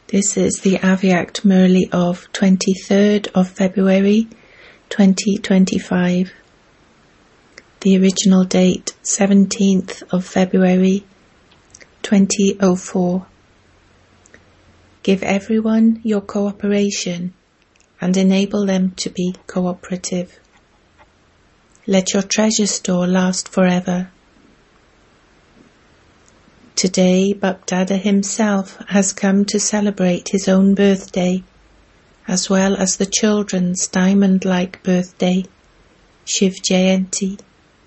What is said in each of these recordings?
This is the Avyact Murli of 23rd of February 2025. The original date 17th of February 2004. Give everyone your cooperation and enable them to be cooperative. Let your treasure store last forever. Today, Bapdada himself has come to celebrate his own birthday, as well as the children's diamond-like birthday, Shiv Jayanti.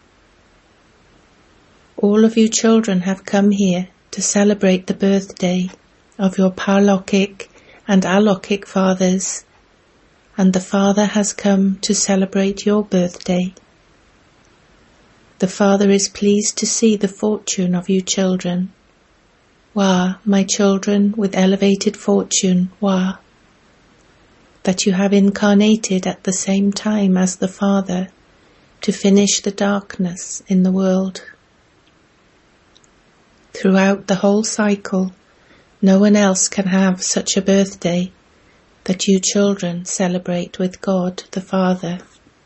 All of you children have come here to celebrate the birthday of your Paralokik and Alokik fathers, and the Father has come to celebrate your birthday. The Father is pleased to see the fortune of you children. Wah, my children with elevated fortune, Wah, that you have incarnated at the same time as the Father to finish the darkness in the world. Throughout the whole cycle, no one else can have such a birthday that you children celebrate with God the Father.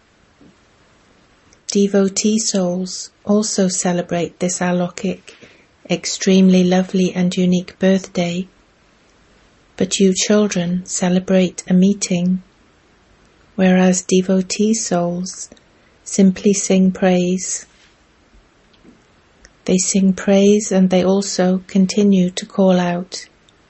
Devotee souls also celebrate this Alokik, extremely lovely and unique birthday, but you children celebrate a meeting, whereas devotee souls simply sing praise. They sing praise and they also continue to call out.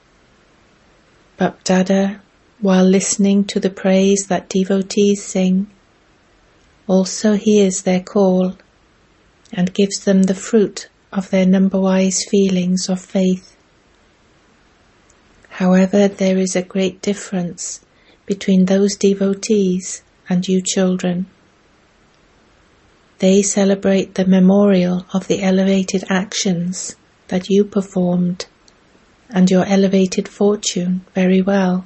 Bapdada, while listening to the praise that devotees sing, also hears their call and gives them the fruit of their number-wise feelings of faith. However, there is a great difference between those devotees and you children. They celebrate the memorial of the elevated actions that you performed and your elevated fortune very well.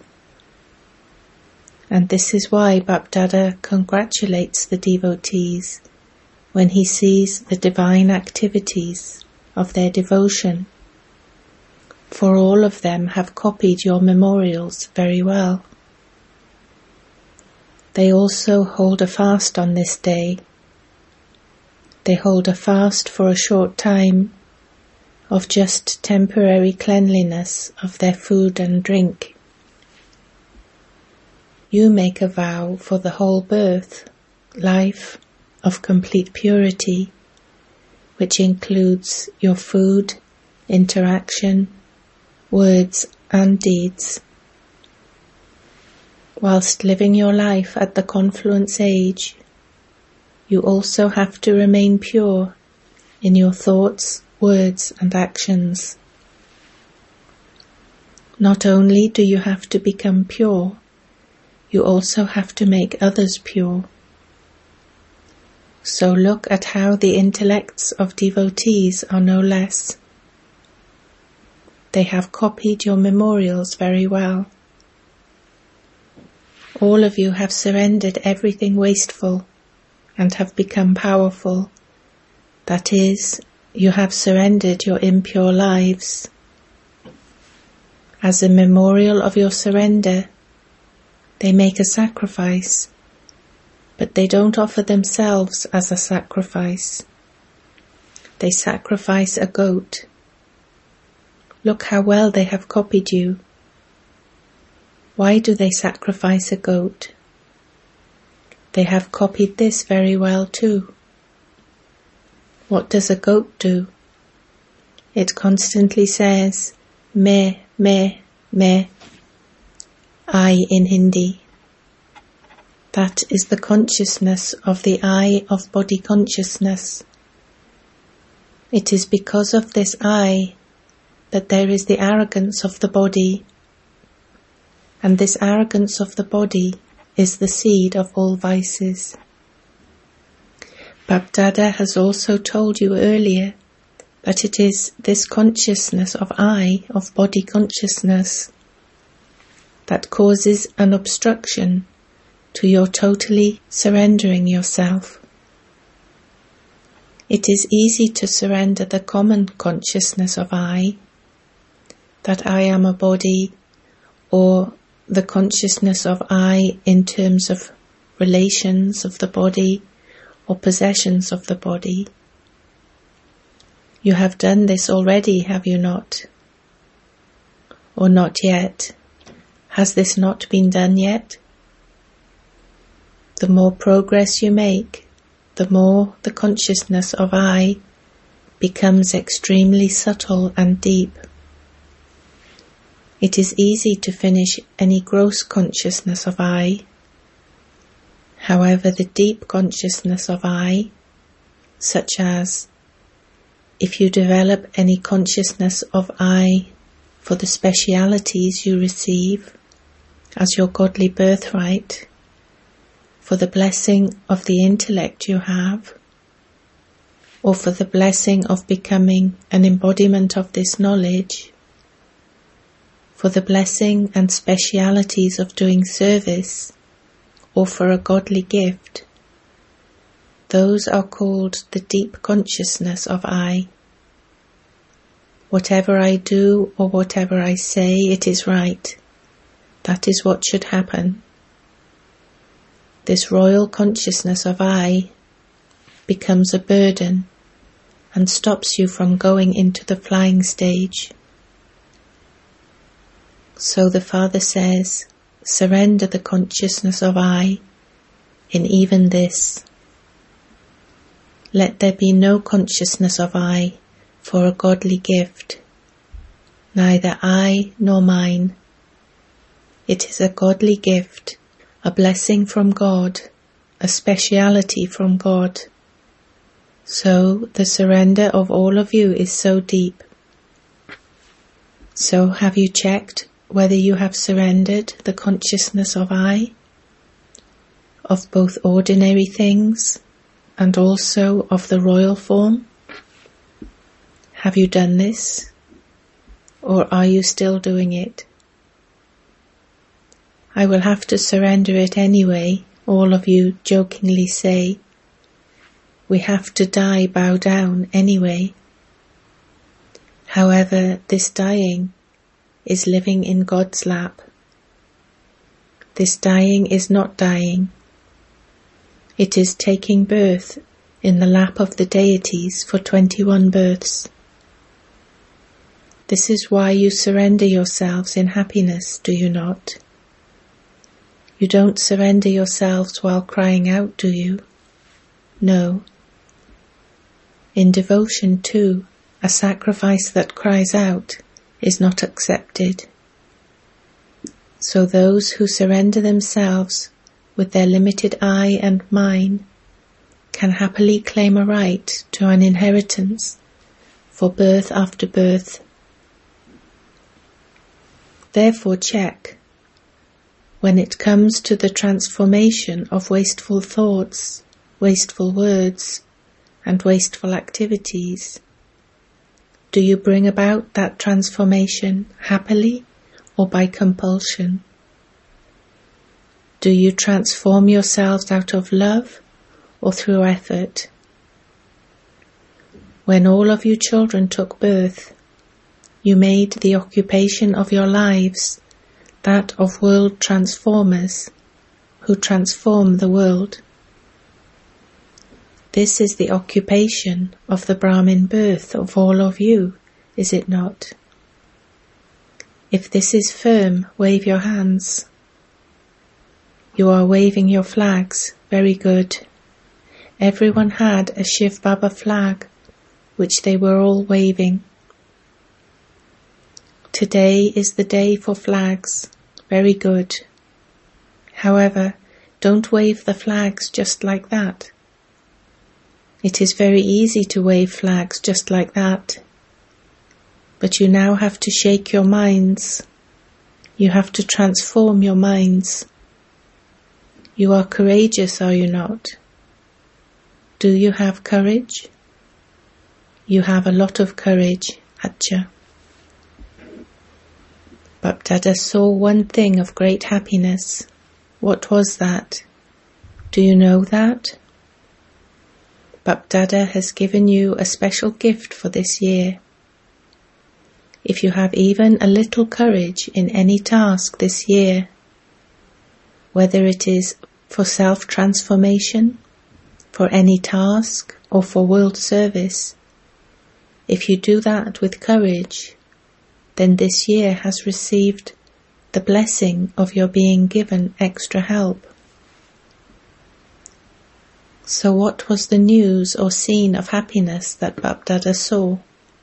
And this is why Bapdada congratulates the devotees when he sees the divine activities of their devotion, for all of them have copied your memorials very well. They also hold a fast on this day. They hold a fast for a short time of just temporary cleanliness of their food and drink. You make a vow for the whole birth, life of complete purity, which includes your food, interaction, words and deeds. Whilst living your life at the confluence age, you also have to remain pure in your thoughts, words and actions. Not only do you have to become pure, you also have to make others pure. So look at how the intellects of devotees are no less. They have copied your memorials very well. All of you have surrendered everything wasteful and have become powerful. That is, you have surrendered your impure lives. As a memorial of your surrender, they make a sacrifice, but they don't offer themselves as a sacrifice. They sacrifice a goat. Look how well they have copied you. Why do they sacrifice a goat? They have copied this very well too. What does a goat do? It constantly says, "Me, me, me," I in Hindi. That is the consciousness of the I of body consciousness. It is because of this I that there is the arrogance of the body, and this arrogance of the body is the seed of all vices. Bapdada has also told you earlier that it is this consciousness of I, of body consciousness, that causes an obstruction to your totally surrendering yourself. It is easy to surrender the common consciousness of I, that I am a body, or the consciousness of I in terms of relations of the body or possessions of the body. You have done this already, have you not? Or not yet? Has this not been done yet? The more progress you make, the more the consciousness of I becomes extremely subtle and deep. It is easy to finish any gross consciousness of I. However, the deep consciousness of I, such as if you develop any consciousness of I for the specialities you receive as your godly birthright, for the blessing of the intellect you have, or for the blessing of becoming an embodiment of this knowledge, for the blessing and specialities of doing service, or for a godly gift, those are called the deep consciousness of I. Whatever I do or whatever I say, it is right. That is what should happen. This royal consciousness of I becomes a burden and stops you from going into the flying stage. So the Father says, surrender the consciousness of I in even this. Let there be no consciousness of I for a godly gift, neither I nor mine. It is a godly gift, a blessing from God, a speciality from God. So the surrender of all of you is so deep. So have you checked whether you have surrendered the consciousness of I, of both ordinary things and also of the royal form? Have you done this, or are you still doing it? I will have to surrender it anyway, all of you jokingly say. We have to die, bow down anyway. However, this dying is living in God's lap. This dying is not dying. It is taking birth in the lap of the deities for 21 births. This is why you surrender yourselves in happiness, do you not? You don't surrender yourselves while crying out, do you? No. In devotion too, a sacrifice that cries out is not accepted. So those who surrender themselves with their limited I and mine can happily claim a right to an inheritance for birth after birth. Therefore check, when it comes to the transformation of wasteful thoughts, wasteful words, and wasteful activities, do you bring about that transformation happily or by compulsion? Do you transform yourselves out of love or through effort? When all of you children took birth, you made the occupation of your lives that of world transformers who transform the world. This is the occupation of the Brahmin birth of all of you, is it not? If this is firm, wave your hands. You are waving your flags, very good. Everyone had a Shiv Baba flag, which they were all waving. Today is the day for flags, very good. However, don't wave the flags just like that. It is very easy to wave flags just like that. But you now have to shake your minds. You have to transform your minds. You are courageous, are you not? Do you have courage? You have a lot of courage, Acha. Bapdada saw one thing of great happiness. What was that? Do you know that? Bapdada has given you a special gift for this year. if you have even a little courage in any task this year, whether it is for self-transformation, for any task, or for world service, if you do that with courage, then this year has received the blessing of your being given extra help. So what was the news or scene of happiness that Bapdada saw?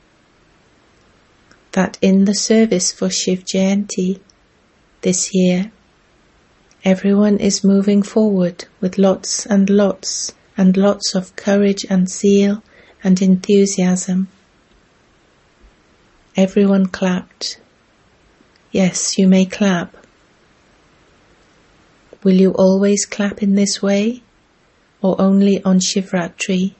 That in the service for Shiv Jayanti this year, everyone is moving forward with lots and lots of courage and zeal and enthusiasm. Everyone clapped. Yes, you may clap. Will you always clap in this way, or only on Shivratri?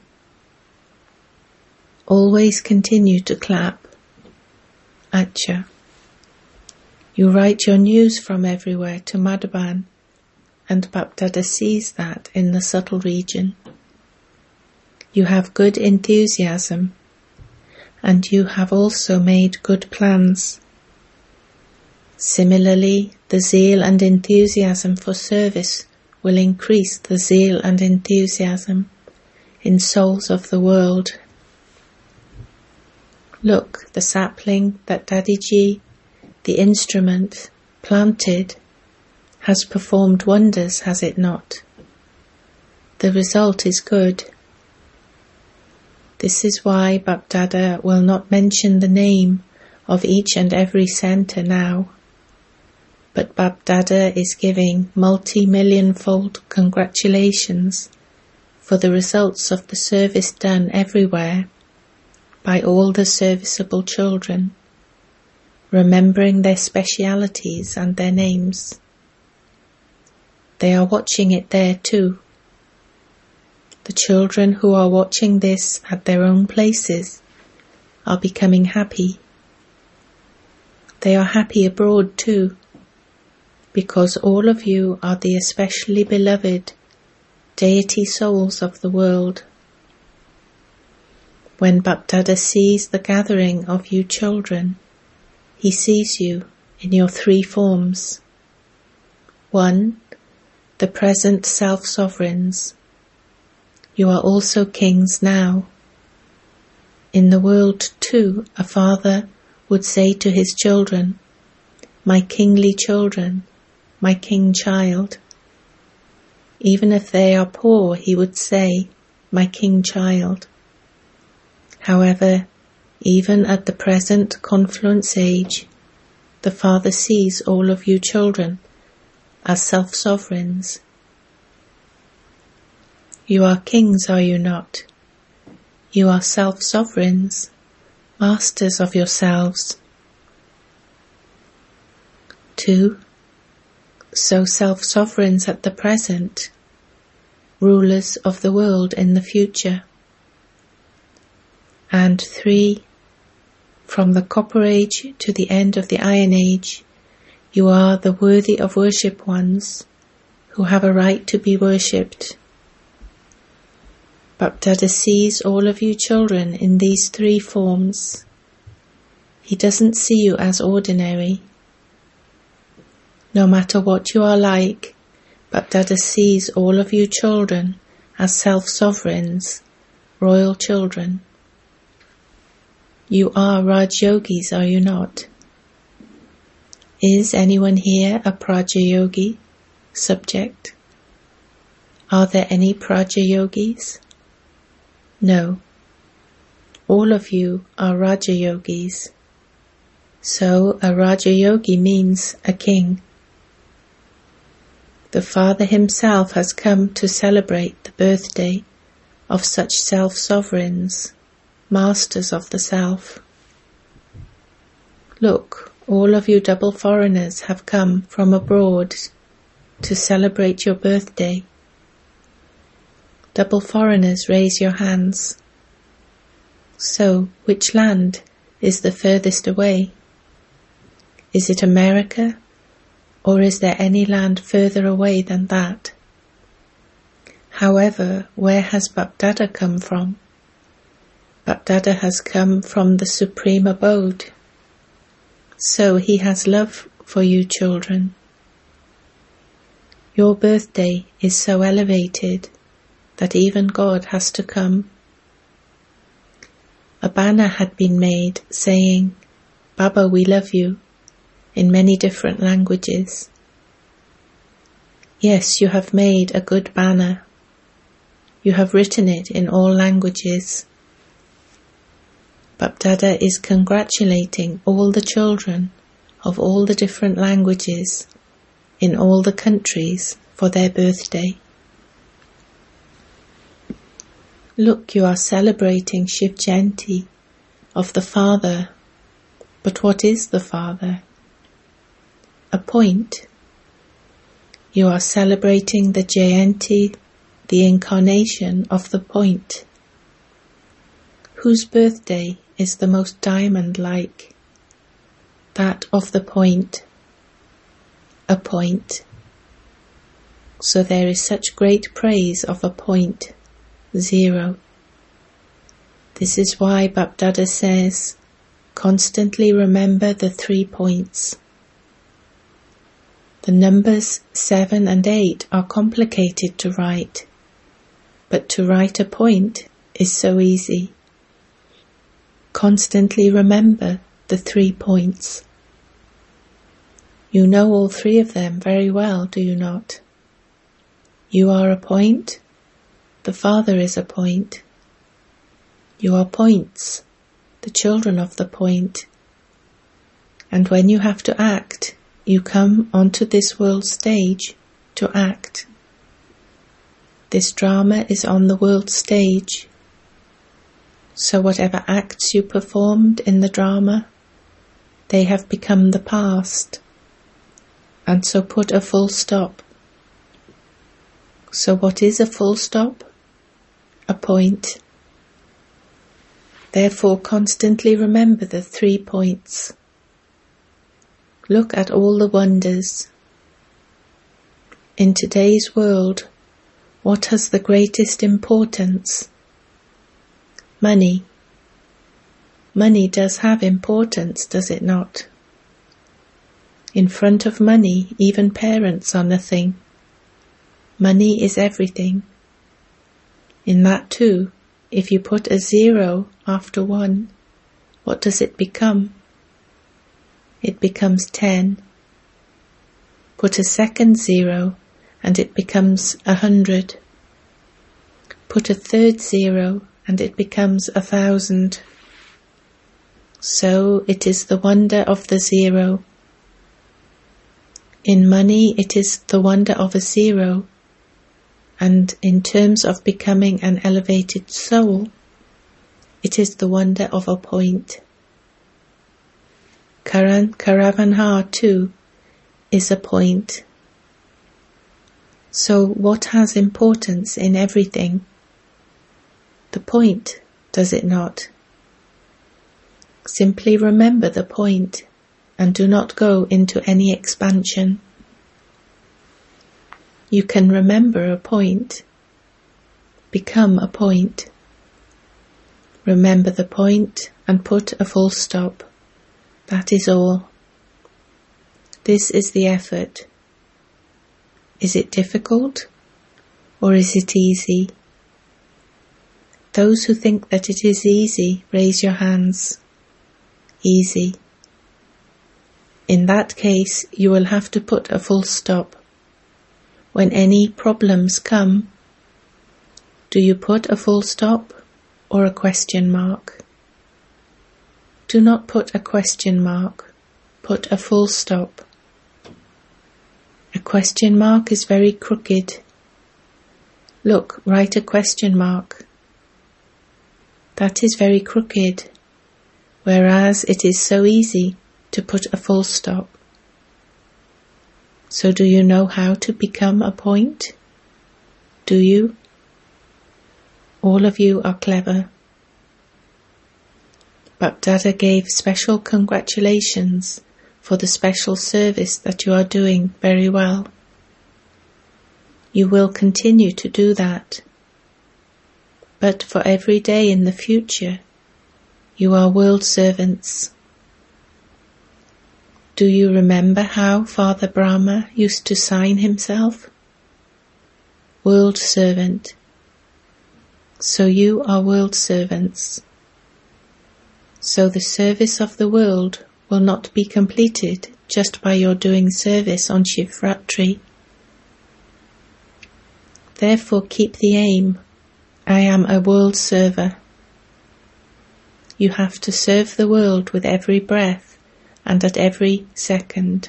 Always continue to clap. Acha. You write your news from everywhere to Madhaban, and Bapdada sees that in the subtle region. You have good enthusiasm, and you have also made good plans. Similarly, the zeal and enthusiasm for service will increase the zeal and enthusiasm in souls of the world. Look, the sapling that Dadiji, the instrument, planted, has performed wonders, has it not? The result is good. This is why Bapdada will not mention the name of each and every centre now, but Bapdada is giving multi-million-fold congratulations for the results of the service done everywhere by all the serviceable children, remembering their specialities and their names. They are watching it there too. The children who are watching this at their own places are becoming happy. They are happy abroad too, because all of you are the especially beloved deity souls of the world. When Bapdada sees the gathering of you children, he sees you in your three forms. 1. The present self-sovereigns. You are also kings now. In the world too, a father would say to his children, "My kingly children, my king child." Even if they are poor, he would say, "My king child." However, even at the present confluence age, the Father sees all of you children as self-sovereigns. You are kings, are you not? You are self-sovereigns, masters of yourselves. 2. So self-sovereigns at the present, rulers of the world in the future. And 3. From the Copper Age to the end of the Iron Age, you are the worthy of worship ones, who have a right to be worshipped. Bapdada sees all of you children in these three forms. He doesn't see you as ordinary. No matter what you are like, Bapdada sees all of you children as self-sovereigns, royal children. You are Raj Yogis, are you not? Is anyone here a Praja Yogi? Subject. Are there any Praja Yogis? No. All of you are Raja Yogis. So a Raja Yogi means a king. The Father himself has come to celebrate the birthday of such self-sovereigns, masters of the self. Look, all of you double foreigners have come from abroad to celebrate your birthday. Double foreigners, raise your hands. So, which land is the furthest away? Is it America, or is there any land further away than that? However, where has Bapdada come from? Bapdada has come from the supreme abode. So he has love for you children. Your birthday is so elevated that even God has to come. A banner had been made saying, "Baba, we love you," in many different languages. Yes, you have made a good banner. You have written it in all languages. BapDada is congratulating all the children of all the different languages in all the countries for their birthday. Look, you are celebrating Shiv Jayanti of the Father. But what is the Father? A point. You are celebrating the Jayanti, the incarnation of the point. Whose birthday is the most diamond-like? That of the point. A point. So there is such great praise of a point. 0. This is why BapDada says, constantly remember the 3 points. The numbers 7 and 8 are complicated to write, but to write a point is so easy. Constantly remember the 3 points. You know all 3 of them very well, do you not? You are a point. The Father is a point. You are points, the children of the point. And when you have to act, you come onto this world stage to act. This drama is on the world stage. So whatever acts you performed in the drama, they have become the past. And so put a full stop. So what is a full stop? A point. Therefore constantly remember the 3 points. Look at all the wonders. In today's world, what has the greatest importance? Money. Money does have importance, does it not? In front of money, even parents are nothing. Money is everything. In that too, if you put a 0 after 1, what does it become? It becomes 10. Put a second 0 and it becomes 100. Put a third 0 and it becomes 1,000. So it is the wonder of the 0. In money it is the wonder of a 0. And in terms of becoming an elevated soul, it is the wonder of a point. Karan Karavanhar too is a point. So what has importance in everything? The point, does it not? Simply remember the point and do not go into any expansion. You can remember a point. Become a point. Remember the point and put a full stop. That is all. This is the effort. Is it difficult or is it easy? Those who think that it is easy, raise your hands. Easy. In that case, you will have to put a full stop. When any problems come, do you put a full stop or a question mark? Do not put a question mark, put a full stop. A question mark is very crooked. Look, write a question mark. That is very crooked, whereas it is so easy to put a full stop. So do you know how to become a point? Do you? All of you are clever. BapDada gave special congratulations for the special service that you are doing very well. You will continue to do that. But for every day in the future, you are world servants. Do you remember how Father Brahma used to sign himself? World servant. So you are world servants. So the service of the world will not be completed just by your doing service on Shivratri. Therefore keep the aim, I am a world server. You have to serve the world with every breath and at every second.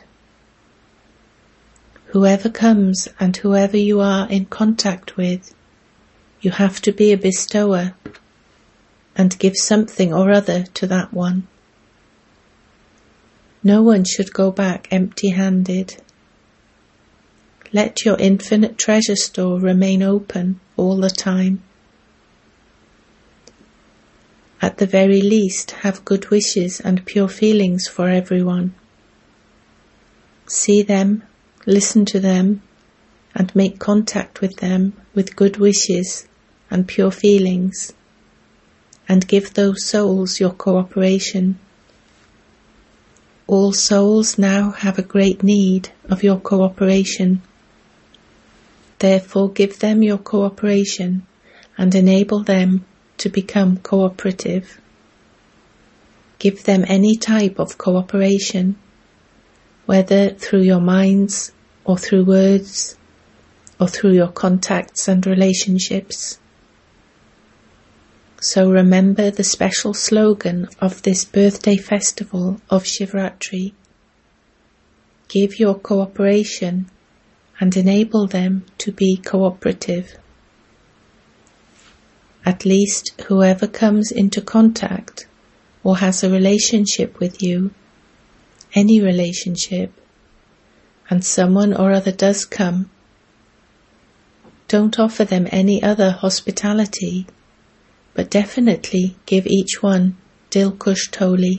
Whoever comes and whoever you are in contact with, you have to be a bestower and give something or other to that one. No one should go back empty-handed. Let your infinite treasure store remain open all the time. At the very least, have good wishes and pure feelings for everyone. See them, listen to them, and make contact with them with good wishes and pure feelings, and give those souls your cooperation. All souls now have a great need of your cooperation. Therefore give them your cooperation and enable them to become cooperative. Give them any type of cooperation, whether through your minds or through words or through your contacts and relationships. So remember the special slogan of this birthday festival of Shivratri. Give your cooperation and enable them to be cooperative. At least whoever comes into contact or has a relationship with you, any relationship, and someone or other does come, don't offer them any other hospitality, but definitely give each one Dilkush Toli.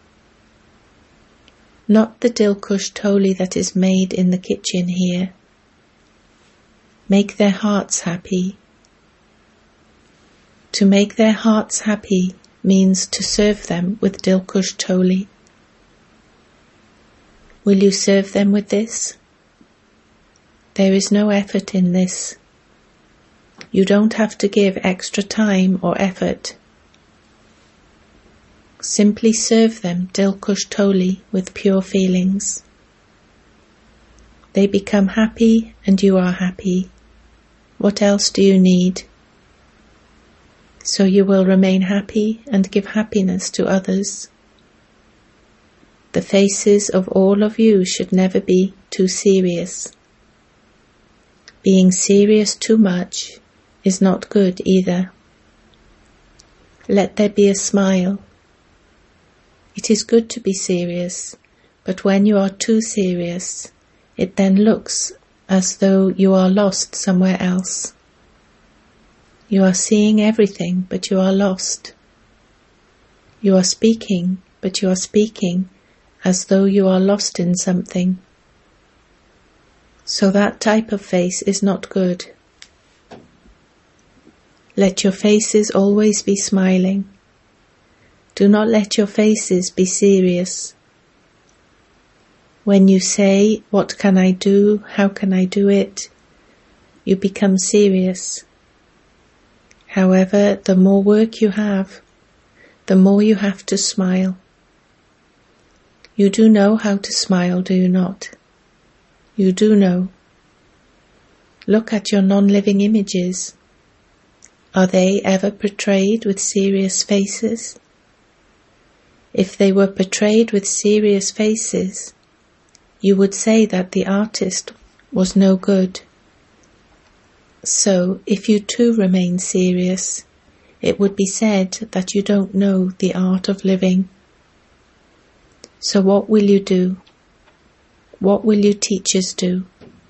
Not the Dilkush Toli that is made in the kitchen here. Make their hearts happy. To make their hearts happy means to serve them with Dilkush Toli. Will you serve them with this? There is no effort in this. You don't have to give extra time or effort. Simply serve them Dilkush Toli with pure feelings. They become happy and you are happy. What else do you need? So you will remain happy and give happiness to others. The faces of all of you should never be too serious. Being serious too much is not good either. Let there be a smile. It is good to be serious, but when you are too serious, it then looks as though you are lost somewhere else. You are seeing everything, but you are lost. You are speaking, but you are speaking as though you are lost in something. So that type of face is not good. Let your faces always be smiling. Do not let your faces be serious. When you say, "What can I do? How can I do it?" you become serious. However, the more work you have, the more you have to smile. You do know how to smile, do you not? You do know. Look at your non-living images. Are they ever portrayed with serious faces? If they were portrayed with serious faces, you would say that the artist was no good. So, if you too remain serious, it would be said that you don't know the art of living. So what will you do? What will you teachers do?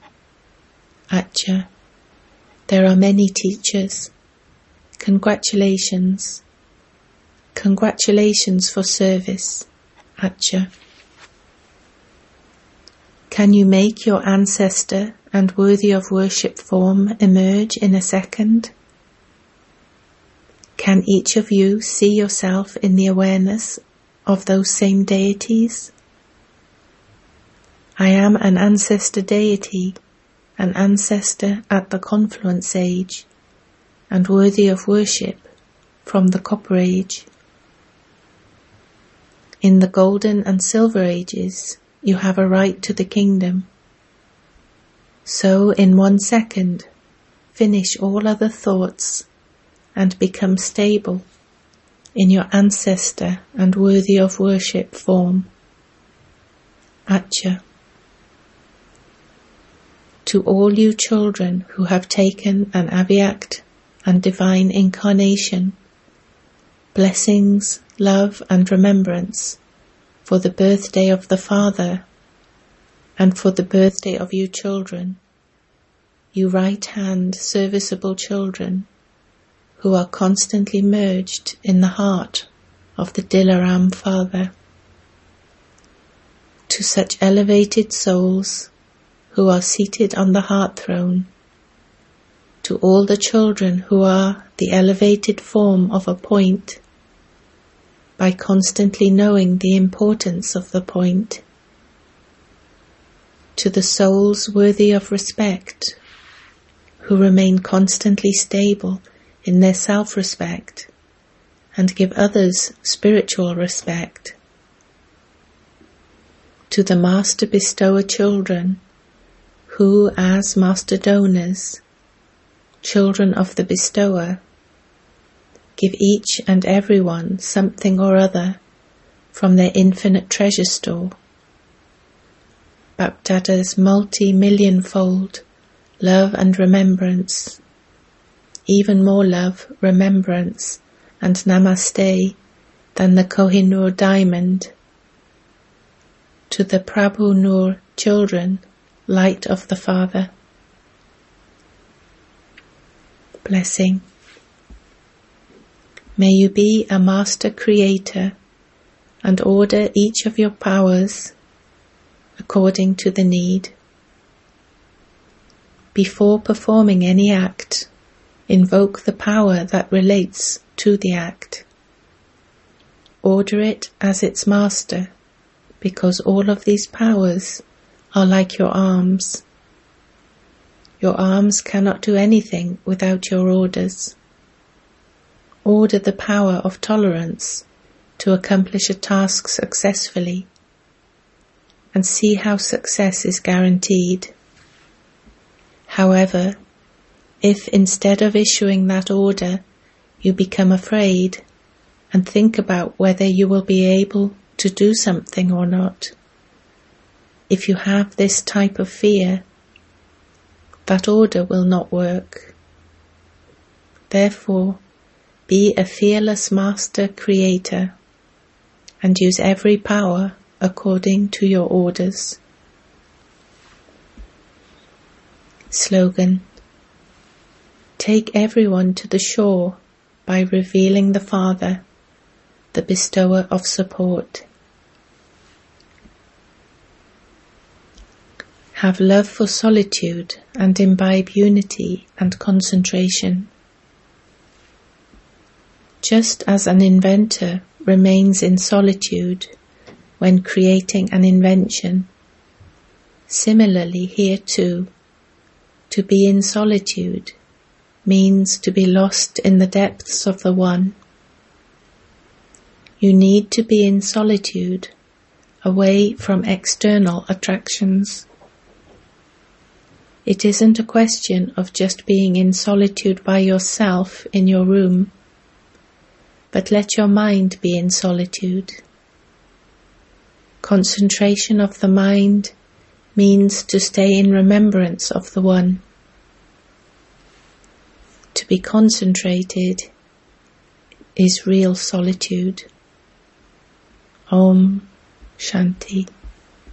Acha, there are many teachers. Congratulations. Congratulations for service. Acha. Can you make your ancestor and worthy of worship form emerge in a second? Can each of you see yourself in the awareness of those same deities? I am an ancestor deity, an ancestor at the confluence age, and worthy of worship from the copper age. In the golden and silver ages, you have a right to the kingdom. So in 1 second, finish all other thoughts and become stable in your ancestor and worthy of worship form. Acha. To all you children who have taken an Avyakt and divine incarnation, blessings, love and remembrance for the birthday of the Father and for the birthday of you children, you right-hand serviceable children who are constantly merged in the heart of the Dilaram Father. To such elevated souls who are seated on the heart throne, to all the children who are the elevated form of a point, by constantly knowing the importance of the point, to the souls worthy of respect, who remain constantly stable in their self-respect and give others spiritual respect, to the Master Bestower children, who as Master Donors, children of the Bestower, give each and every one something or other from their infinite treasure store. Bapdada's multi-million-fold love and remembrance, even more love, remembrance, and namaste than the Kohinoor diamond. To the Prabhu Noor children, light of the Father. Blessing. May you be a master creator and order each of your powers according to the need. Before performing any act, invoke the power that relates to the act. Order it as its master, because all of these powers are like your arms. Your arms cannot do anything without your orders. Order the power of tolerance to accomplish a task successfully, and see how success is guaranteed. However, if instead of issuing that order, you become afraid and think about whether you will be able to do something or not, if you have this type of fear, that order will not work. Therefore, be a fearless master creator and use every power according to your orders. Slogan. Take everyone to the shore by revealing the Father, the bestower of support. Have love for solitude and imbibe unity and concentration. Just as an inventor remains in solitude when creating an invention, similarly here too, to be in solitude means to be lost in the depths of the One. You need to be in solitude, away from external attractions. It isn't a question of just being in solitude by yourself in your room, but let your mind be in solitude. Concentration of the mind means to stay in remembrance of the One. To be concentrated is real solitude. Om Shanti.